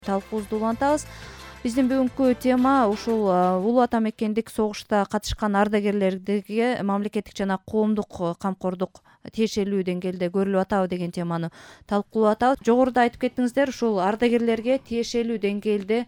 талкуубузду улантабыз. Биздин бүгүнкү тема ушул улуу ата мекендик согушта катышкан ардагерлерге мамлекеттик жана коомдук камкордук тиешелүү деңгээлде көрүлүп атабы деген теманы талкуулап атабыз. Жогоруда айтып кеттиңиздер, ушул ардагерлерге тиешелүү деңгээлде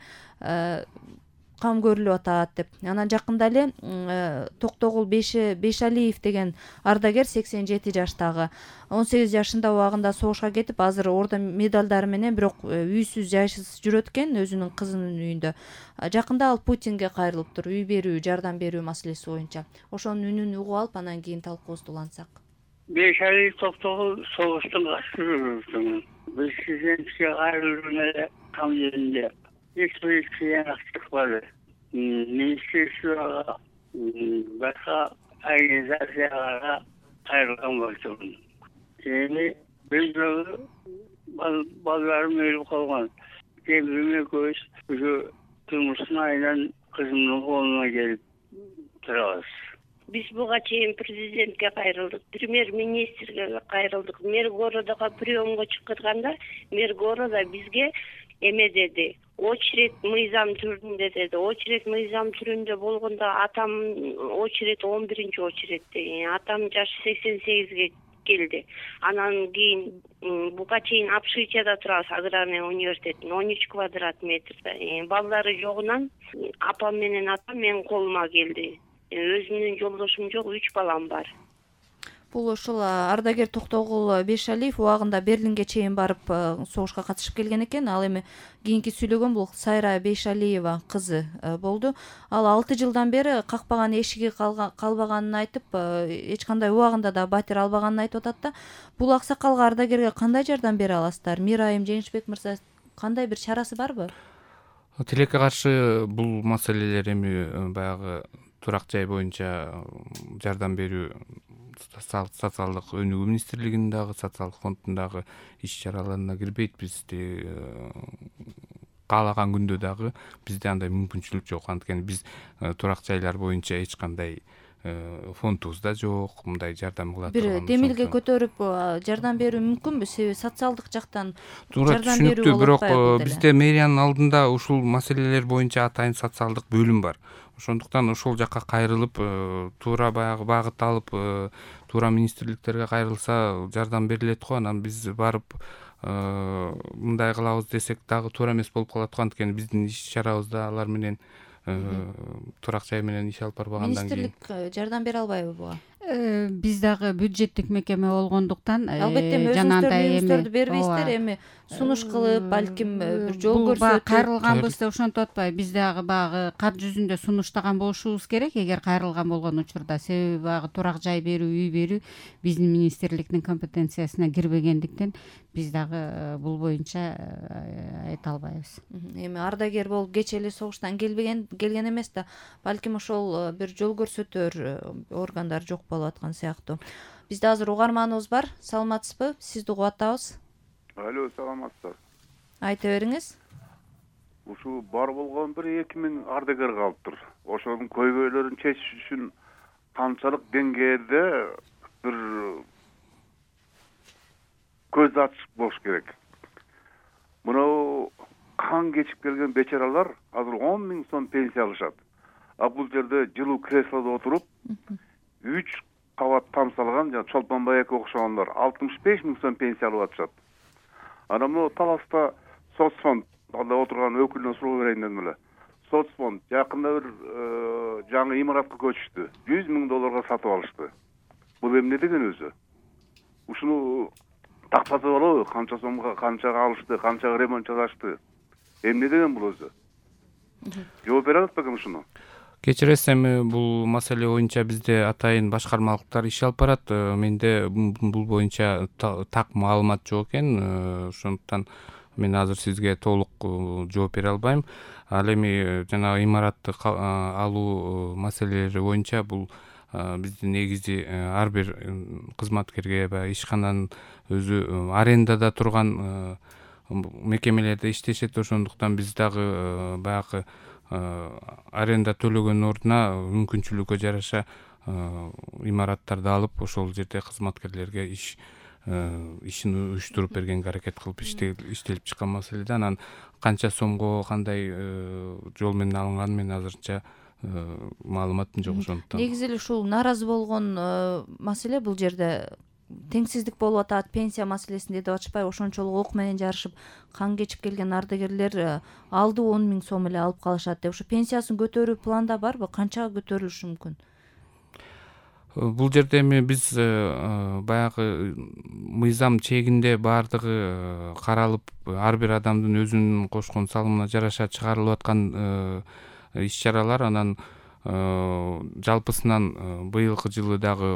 кам көрүлүп атат деп. Анан жакында эле Токтогул Бейшалиев деген ардагер 87 жаштагы 18 жашында убагында согушка кетип, азыр ордо медалдары менен бирок үйсүз жайсыз жүрөт экен өзүнүн кызынын үйүндө. Жакында ал Путинге кайрылыптыр үй берүү, жардам берүү маселеси боюнча. Ошонун үнүн угуп алып, анан кийин талкуубузду улантсак. Бейшалиев Токтогул согуштун катышуучусумун. Биз президентке кайрылууну эле кам жеринде эч бир кыйынчылык чыкпады. Министрликага башка организацияларга кайрылган болчумун. Эми бир жолу балдарым өлүп калган. Кембирим экөөбүз ушу турмуштун айынан кызымдын колуна келип турабыз. Биз буга чейин президентке кайрылдык, премьер-министрге кайрылдык. Мэр городого приемго чыкканда мэр города бизге эме деди. Очередь мыйзам түрүндө деди. Очередь мыйзам түрүндө болгондо атам очередь 11-чи очередьте. Атам жашы 88ге келди. Анан кийин буга чейин Апшичада турабыз, аграрный университеттин 13 квадрат метрде. Балдары жогунан апам менен атам менин колума келди. Өзүмдүн жолдошум жок, 3 балам бар. Бул ушул ардагер Токтогул Бейшалиев убагында Берлинге чейин барып согушка катышып келген экен. Ал эми кийинки сүйлөгөн бул Сайра Бейшалиева кызы болду. Ал 6 жылдан бери какпаган эшиги калбаганын айтып, эч кандай убагында да батир албаганын айтып атат да. Бул аксакалга ардагерге кандай жардам бере аласыздар? Мирайым Жеңишбек мырза, кандай бир чарасы барбы? Тилекке каршы бул маселелер эми баягы турак жай боюнча жардам берүү социалдык өнүгүү министрлигинин дагы социалдык фонддун дагы иш чараларына кирбейт. Бизди каалаган күндө дагы бизде андай мүмкүнчүлүк жок. Анткени биз турак жайлар боюнча эч кандай фондубуз да жок, мындай жардам кыла турган. Бир демилге көтөрүп жардам берүү мүмкүнбү? Себеби социалдык жактан туура жардам берүү түшүнүктүү, бирок болот. бизде мэриянын алдында ушул маселелер боюнча атайын социалдык бөлүм бар. Ошондуктан ошол жакка кайрылып, туура баягы багыт алып, туура министрликтерге кайрылса жардам берилет го. Анан биз барып мындай кылабыз десек дагы туура эмес болуп калат го. Анткени биздин иш чарабызда алар менен турак жай менен иш алып барбагандан кийин Министрлик жардам бере албайбы буга? Биз дагы бюджеттик мекеме болгондуктан Албетте өзүңүздөрдүн бербейсиздер, эми сунуш кылып, балким бир жол көрсөтүп. Кайрылганбызды ошентип атпайбы. Биз дагы баягы кат жүзүндө сунуштаган болушубуз керек, эгер кайрылган болгон учурда. Себеби баягы турак жай берүү, үй берүү биздин министрликтин компетенциясына кирбегендиктен биз дагы бул боюнча айта албайбыз. Эми ардагер болуп кечээ эле согуштан келген эмес да, балким ошол бир жол көрсөтөр органдар жок болуп аткан сыяктуу. Бизде азыр угарманыбыз бар. Саламатсызбы? Сизди угуп атабыз. Алло, саламатсыздар. Айта бериңиз. Ушу бар болгон 2000 ардагер калыптыр. Ошонун көйгөйлөрүн чечиш үчүн канчалык деңгээлде бир көз ачык болуш керек. Мына кан кечип келген бечаралар азыр 10 000 сом пенсия алышат. А бул жерде жылуу креслодо отуруп 3 кабат там салган жана Чолпон Байекке окшогондор 65 000 сом пенсия алып атышат. Анан могу Таласта соцфонд алда отурган өкүлүнөн суроо берейин дедим эле. Соцфонд жакында бир жаңы имаратка көчүштү. $100 000 сатып алышты. Бул эмне деген өзү? Ушуну тактаса болобу? Канча сомго, канчага алышты, канчага ремонт жасашты? Эмне деген бул өзү? Жооп бере алат бекем ушуну? Кечиресиз, эми бул маселе боюнча бизде атайын башкармалыктар иш алып барат. Менде бул боюнча так маалымат жок экен. Ошондуктан мен азыр сизге толук жооп бере албайм. Ал эми жанагы имаратты алуу маселелери боюнча бул биздин негизи ар бир кызматкерге баягы ишкананын өзү арендада турган мекемелерде иштешет. Ошондуктан биз дагы баягы аренда төлөгөн ордуна мүмкүнчүлүккө жараша имараттарды алып ошол жерде кызматкерлерге иш ишин уюштуруп бергенге аракет кылып иштелип чыккан маселе да. Анан канча сомго кандай жол менен алынганы мен азырынча маалыматым жок. Ошондуктан негизи эле ушул нааразы болгон маселе бул жерде теңсиздик болуп атат, пенсия маселесинде деп атышпайбы? Ошончолук ок менен жарышып кан кечип келген ардагерлер алдуу 10 000 сом эле алып калышат деп. Ушу пенсиясын көтөрүү планда барбы? Канчага көтөрүлүшү мүмкүн? Бул жерде эми биз баягы мыйзам чегинде баардыгы каралып, ар бир адамдын өзүнүн кошкон салымына жараша чыгарылып аткан иш-чаралар, анан жалпысынан быйылкы жылы дагы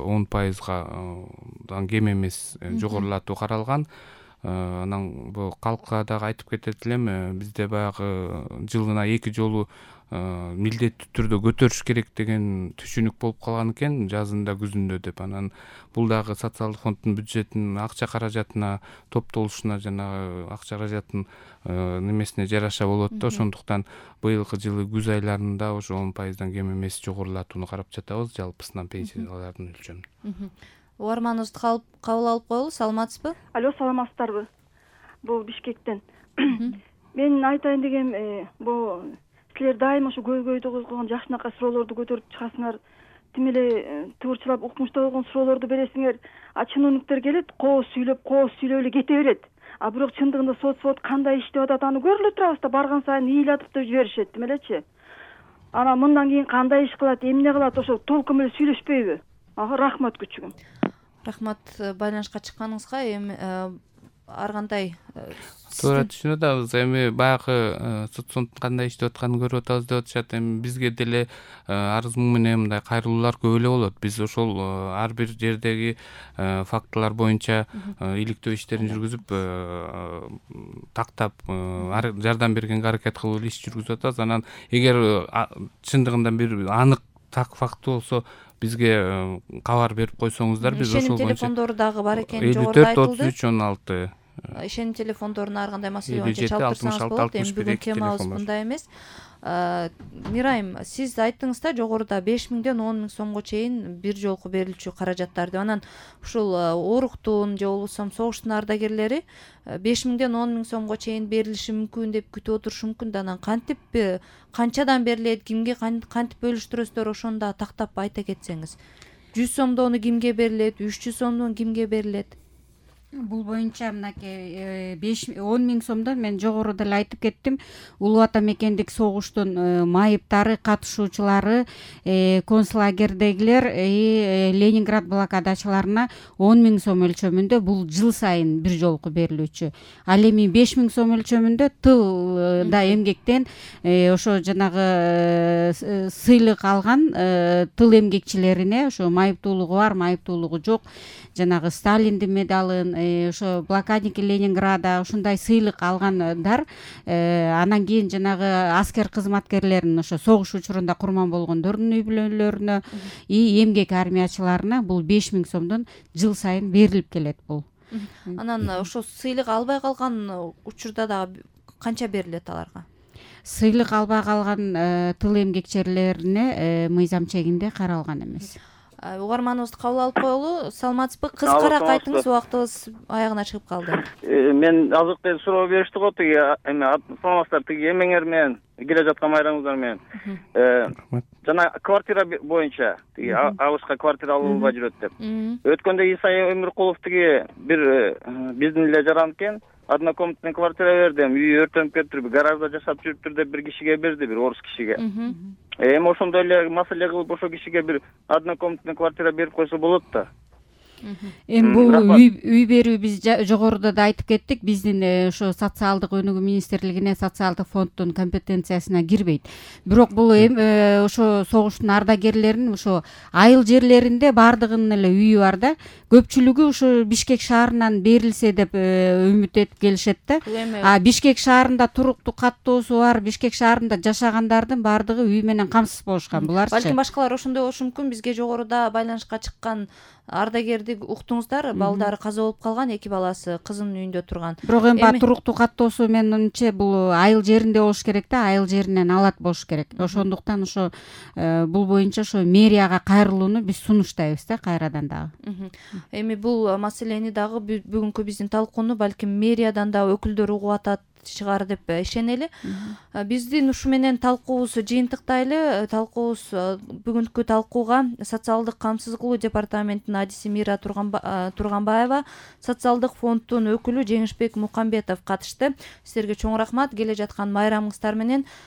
10%дан кем эмес жогорулатуу каралган. Анан бул калкка дагы айтып кетет элем, бизде баягы жылына 2 жолу милдеттүү түрдө көтөрүш керек деген түшүнүк болуп калган экен, жазында күзүндө деп. Анан бул дагы социалдык фонддун бюджетинин акча каражатына топтолушуна, жана акча каражаттын немесине жараша болот да. Ошондуктан быйылкы жылы күз айларында ошо 10%дан кем эмес жогорулатууну карап жатабыз жалпысынан пенсиялардын өлчөмүн. Угарманыбызды кабыл алып коелу. Саламатсызбы? Алло, саламатсыздарбы? Бул Бишкектен. Мен айтайын дегем, бул силер дайым ошо көйгөйдү козгогон жакшынака суроолорду көтөрүп чыгасыңар. Тим эле тыгырчылап укмуштуу болгон суроолорду бересиңер. Чиновниктер келет, кооз сүйлөп эле кете берет. Бирок чындыгында сот кандай иштеп атат аны көрүлө турабыз да, барган сайын ыйлатып да жиберишет, тим элечи. Анан мындан кийин кандай иш кылат, эмне кылат, ошо толкун менен сүйлөшпөйбү? Рахмат күчүгүм. Рахмат байланышка чыкканыңызга. Эми ар кандай туура түшүнүп атабыз. Эми баягы соттун кандай иштеп атканын көрүп атабыз деп атышат. Эми бизге деле арыз муң менен мындай кайрылуулар көп эле болот. Биз ошол ар бир жердеги фактылар боюнча иликтөө иштерин жүргүзүп, тактап жардам бергенге аракет кылып иш жүргүзүп атабыз. Анан эгер чындыгында бир анык так факты болсо бизге кабар берип койсоңуздар, биз ошол боюнча телефондору дагы бар экени жогоруда айтылды. 54 33 16 ишеним телефондоруна ар кандай маселе боюнча чалып турсаңыз болот. Эми бүгүн темабыз мындай эмес. Мирайым, сиз айттыңыз да жогоруда 5 000ден 10 000 сомго чейин бир жолку берилчү каражаттар деп. Анан ушул оруктун же болбосо согуштун ардагерлери 5 000ден 10 000 сомго чейин берилиши мүмкүн деп күтүп отурушу мүмкүн да. Анан кантип, канчадан берилет, кимге кантип бөлүштүрөсүздөр, ошону да тактап айта кетсеңиз. 100 сомдону кимге берилет, 300 сомдон кимге берилет? Бул боюнча мынакей 10 000 сомдон мен жогоруда эле айтып кеттим. Улуу ата мекендик согуштун майыптары, катышуучулары, концлагердегилер Ленинград блокадачыларына 10 000 сом өлчөмүндө бул жыл сайын бир жолку берилүүчү. Ал эми 5 000 сом өлчөмүндө тылда эмгектен ошо жанагы сыйлык алган тыл эмгекчилерине, ошо майыптуулугу бар, майыптуулугу жок, жанагы Сталиндин медалын, ошо блокадники Ленинграда ушундай сыйлык алгандар, анан кийин жанагы аскер кызматкерлеринин, ошо согуш учурунда курман болгондордун үй бүлөлөрүнө, эмгек армиячыларына бул 5 000 сомдон жыл сайын берилип келет бул. Анан ошо сыйлык албай калган учурда дагы канча берилет аларга? Сыйлык албай калган тыл эмгекчилерине мыйзам чегинде каралган эмес. Угарманыбызды кабыл алып коелу. Саламатсызбы? Кыскараак айтыңыз, убактыбыз аягына чыгып калды. Мен азыркы суроо беришти го, тиги эми саламатсыздар, тиги эмеңер менен келе жаткан майраңыздар менен. Жана квартира боюнча, тиги алышка квартира алынбай жүрөт деп. Өткөндө Исай Өмүркулов тиги бир биздин эле жаран экен, однокомнатный квартира бердим, үй өртөнүп кетип, гаражда жашап жүрүптүр деп бир кишиге берди, бир орус кишиге. Эми ошондой эле маселе кылып ошо кишиге бир однокомнатный квартира берип койсо болот да. Эми бул үй берүү биз жогоруда да айтып кеттик, биздин ошо социалдык өнүгүү министрлигине, социалдык фонддун компетенциясына кирбейт. Бирок бул ошо согуштун ардагерлеринин ошо айыл жерлеринде бардыгынын эле үйү бар да. Көпчүлүгү ошо Бишкек шаарынан берилсе деп үмүт этип келишет да. Бишкек шаарында туруктуу каттоосу бар, Бишкек шаарында жашагандардын бардыгы үй менен камсыз болушкан. Буларчы Балким башкалар ошондой болушу мүмкүн. Бизге жогоруда байланышка чыккан ардагерди уктуңуздар, балдары каза болуп калган, 2 баласы кызынын үйүндө турган. Бирок эми туруктуу каттоосу менимче бул айыл жеринде болуш керек да, айыл жеринен алат болуш керек. Ошондуктан ошо бул боюнча ошо мэрияга кайрылууну биз сунуштайбыз да кайрадан дагы. Эми бул маселени дагы бүгүнкү биздин талкууну балким мэриядан да өкүлдөр угуп атат чыгар деп ишенели. Биздин ушу менен талкуубузду жыйынтыктайлы. Бүгүнкү талкууга социалдык камсыздык департаментинин адиси Мира Турганбаева, социалдык фонддун өкүлү Жеңишбек Мукамбетов катышты. Силерге чоң рахмат. Келе жаткан майрамыңыздар менен